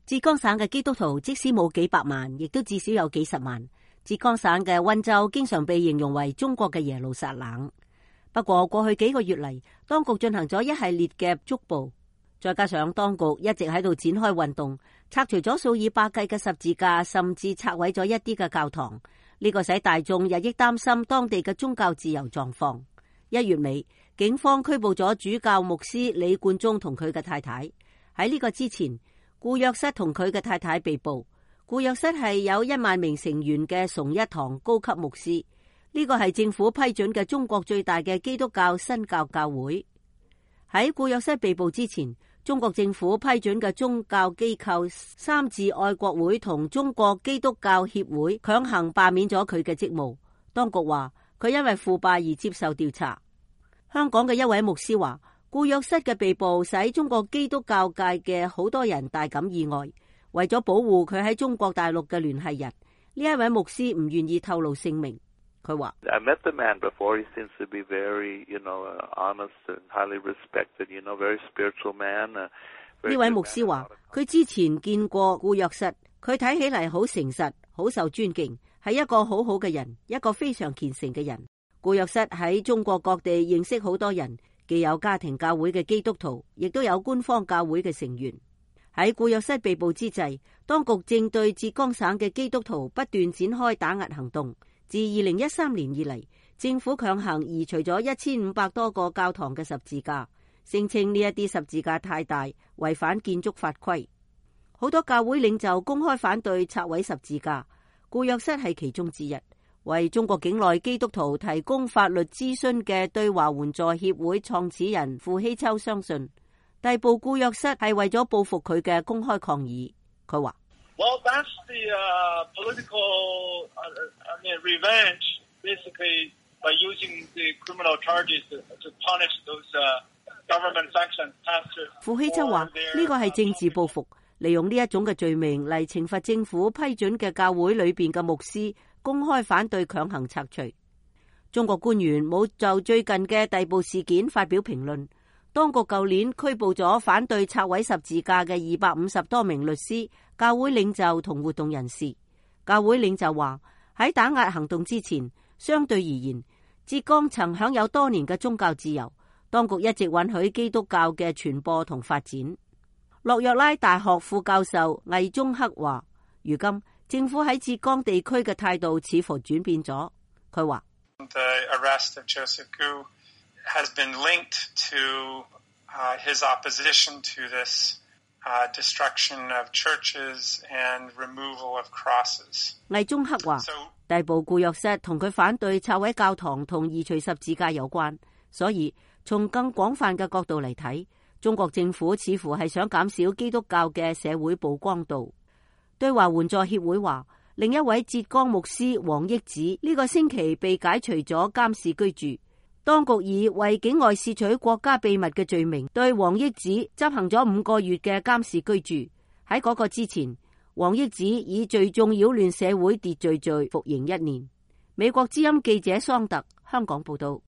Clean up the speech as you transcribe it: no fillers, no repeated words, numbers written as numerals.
浙江省嘅基督徒即使冇幾百萬，亦都至少有幾十萬。浙江省嘅溫州經常被形容為中國嘅耶路撒冷。不過過去幾個月嚟，當局進行咗一系列嘅捉捕，再加上當局一直喺度展開運動，拆除咗數以百計嘅十字架，甚至拆毀咗一啲嘅教堂。呢個使大眾日益擔心當地嘅宗教自由狀況。1月尾，警方拘捕咗主教牧師李冠中同佢嘅太太。喺呢個之前，顧若瑟同佢嘅太太被捕。顧若瑟係有1萬名成員嘅崇一堂高級牧師，呢個係政府批准嘅中國最大嘅基督教新教教會。喺顧若瑟被捕之前，中國政府批准嘅宗教機構三自愛國會同中國基督教協會強行罷免咗佢嘅職務。當局話佢因為腐敗而接受調查。香港嘅一位牧師話，顧若瑟嘅被捕使中國基督教界嘅好多人大感意外。為咗保護佢喺中國大陸嘅聯繫人，呢一位牧師唔願意透露姓名。佢話：呢位牧師話，佢之前見過顧若瑟，佢睇起嚟好誠實，好受尊敬，係一個好好嘅人，一個非常虔誠嘅人。顧若瑟喺中國各地認識好多人，既有家庭教會嘅基督徒，亦都有官方教會嘅成員。喺顧若瑟被捕之際，當局正對浙江省嘅基督徒不斷展開打壓行動。自2013年以嚟，政府強行移除咗1500多個教堂嘅十字架，聲稱呢一啲十字架太大，違反建築法規。好多教會領袖公開反對拆毀十字架，顧若瑟係其中之一。為中國境內基督徒提供法律諮詢嘅對華援助協會創始人傅希秋相信，逮捕顧若瑟係為咗報復佢嘅公開抗議。佢話：Well, that's the political revenge, basically by using the criminal charges to punish those government sanctioned pastors. 傅希秋話：呢個係政治報復，利用呢一種嘅罪名嚟懲罰政府批准嘅教會裏邊嘅牧師公開反對強行拆除。中國官員冇就最近嘅逮捕事件發表評論。當局舊年拘捕咗反對拆毀十字架嘅250多名律師、教會領袖同活動人士。教會領袖話，喺打壓行動之前，相對而言，浙江曾享有多年嘅宗教自由，當局一直允許基督教嘅傳播同發展。洛約拉大學副教授魏中克話，如今政府喺浙江地區嘅態度似乎轉變咗。佢話 has been linked to his opposition to this destruction of churches and removal of crosses. 魏中克話，逮捕顧若瑟同佢反對拆毀教堂同移除十字架有關，所以從更廣泛嘅角度嚟睇，中國政府似乎係想減少基督教嘅社會曝光度。對華援助協會話，另一位浙江牧師王益子呢個星期被解除咗監視居住。當局以為境外竊取國家秘密嘅罪名，對王益子執行咗5個月嘅監視居住。喺嗰個之前，王益子以聚眾擾亂社會秩序罪服刑1年。美國之音記者桑特香港報道。